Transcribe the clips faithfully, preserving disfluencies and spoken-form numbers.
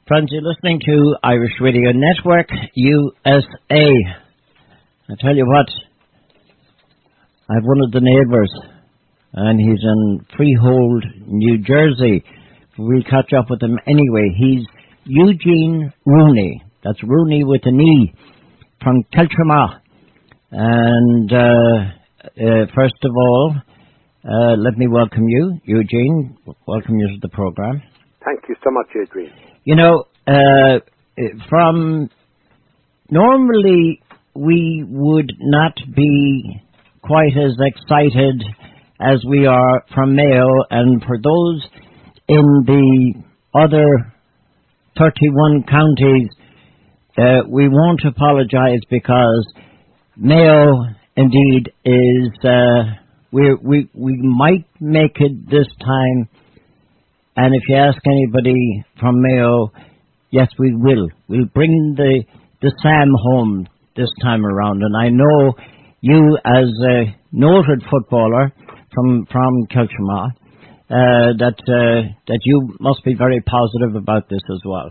Friends, you're listening to Irish Radio Network, U S A. I tell you what, I've one of the neighbours, and he's in Freehold, New Jersey. We'll catch up with him anyway. He's Eugene Rooney. That's Rooney with an E, from Keltrema. And uh, uh, first of all, uh, let me welcome you, Eugene. Welcome you to the program. Thank you so much, Adrian. You know, uh, from normally we would not be quite as excited as we are from Mayo, and for those in the other thirty-one counties, uh, we won't apologize because Mayo indeed is, uh, we we we might make it this time. And if you ask anybody from Mayo, yes, we will. We'll bring the the Sam home this time around. And I know you, as a noted footballer from from Keltrema, uh, that uh, that you must be very positive about this as well.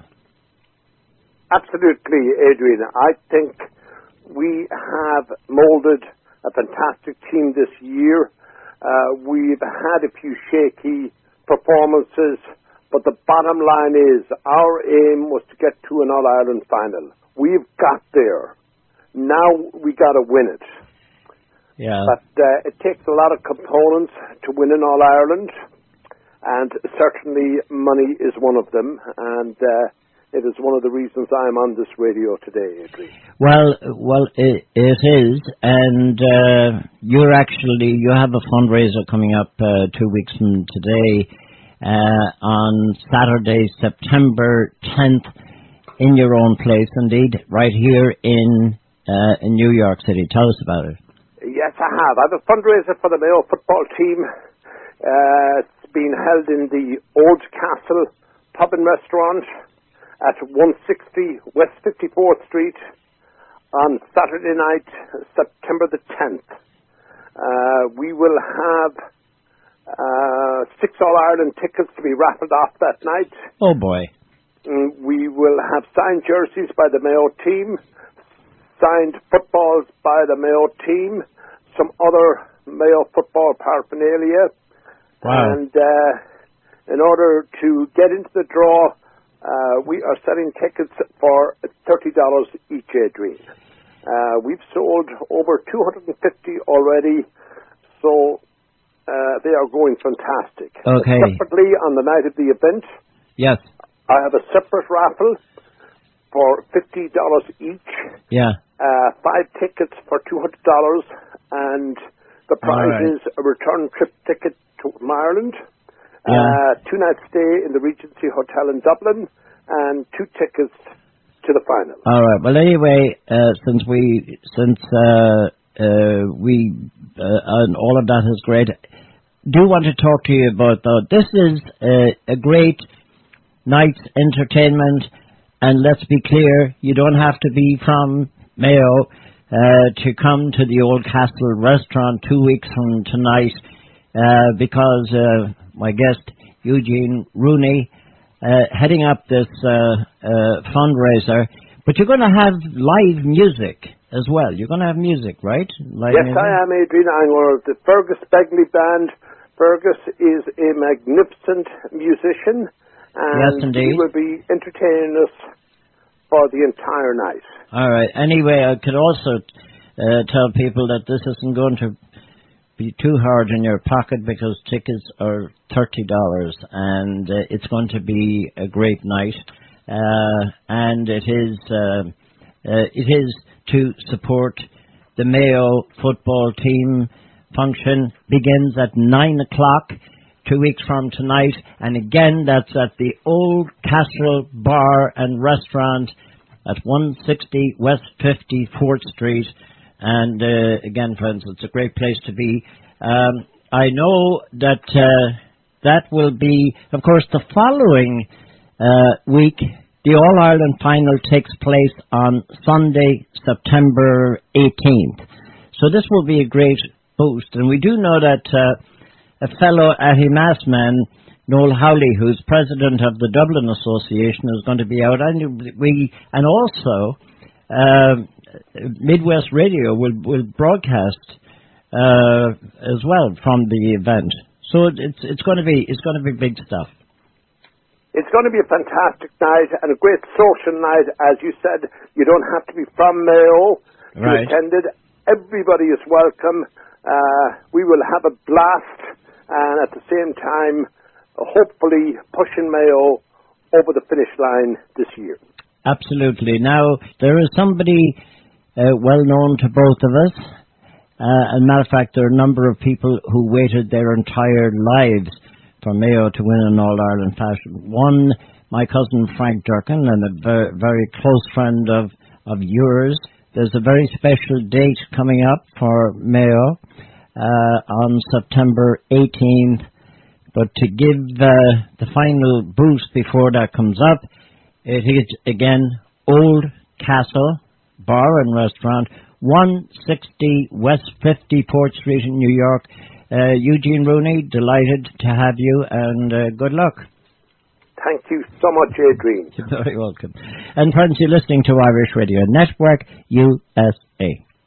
Absolutely, Adrian. I think we have moulded a fantastic team this year. Uh, we've had a few shaky performances, but the bottom line is our aim was to get to an All-Ireland final. We've got there. Now we got to win it. Yeah. But uh, it takes a lot of components to win an All-Ireland, and certainly money is one of them, and uh, it is one of the reasons I'm on this radio today, Adrian. Well, well, it, it is, and uh, you're actually, you have a fundraiser coming up uh, two weeks from today uh, on Saturday, September tenth, in your own place, indeed, right here in uh, in New York City. Tell us about it. Yes, I have. I have a fundraiser for the Mayo football team. Uh, it's being held in the Old Castle Pub and Restaurant at one sixty West fifty-fourth Street on Saturday night, September the tenth. Uh, we will have uh, six All-Ireland tickets to be raffled off that night. Oh, boy. Mm, we will have signed jerseys by the Mayo team, signed footballs by the Mayo team, some other Mayo football paraphernalia. Wow. And uh, in order to get into the draw, Uh, we are selling tickets for thirty dollars each, Adrian. Uh, we've sold over two hundred fifty already, so uh, they are going fantastic. Okay. Separately, on the night of the event, yes, I have a separate raffle for fifty dollars each. Yeah. Uh, five tickets for two hundred dollars, and the prize right. is a return trip ticket to Ireland. Yeah. Uh, two nights stay in the Regency Hotel in Dublin, and two tickets to the final. All right. Well, anyway, uh, since we since uh, uh, we uh, and all of that is great, do want to talk to you about though. This is a, a great night's entertainment, and let's be clear, you don't have to be from Mayo uh, to come to the Old Castle restaurant two weeks from tonight, uh, because. Uh, My guest, Eugene Rooney, uh, heading up this uh, uh, fundraiser. But you're going to have live music as well. You're going to have music, right? Live yes, music? I am, Adrian. I'm one of the Fergus Begley Band. Fergus is a magnificent musician, and yes, indeed. he will be entertaining us for the entire night. All right. Anyway, I could also uh, tell people that this isn't going to be too hard in your pocket because tickets are thirty dollars, and uh, it's going to be a great night. Uh, and it is uh, uh, it is to support the Mayo football team. Function begins at nine o'clock two weeks from tonight, and again that's at the Old Castle Bar and Restaurant at one sixty West fifty-fourth Street. And uh, again, friends, it's a great place to be. Um, I know that uh, that will be, of course, the following uh, week. The All-Ireland final takes place on Sunday, September eighteenth. So this will be a great boost. And we do know that uh, a fellow Ahimasman Noel Howley, who's president of the Dublin Association, is going to be out, and we and also uh, Midwest Radio will will broadcast uh, as well from the event. So it's it's going to be it's going to be big stuff. It's going to be a fantastic night and a great social night. As you said, you don't have to be from Mayo to right. attend it. Everybody is welcome. Uh, we will have a blast, and at the same time, hopefully pushing Mayo over the finish line this year. Absolutely. Now, there is somebody uh, well known to both of us. Uh, as a matter of fact, there are a number of people who waited their entire lives for Mayo to win an All-Ireland fashion. One, my cousin Frank Durkin, and a very, very close friend of, of yours. There's a very special date coming up for Mayo uh, on September eighteenth. But to give uh, the final boost before that comes up, it is again Old Castle Bar and Restaurant, one sixty West fifty-fourth Street in New York. Uh, Eugene Rooney, delighted to have you, and uh, good luck. Thank you so much, Adrian. You're very welcome. And friends, you're listening to Irish Radio Network, U S A.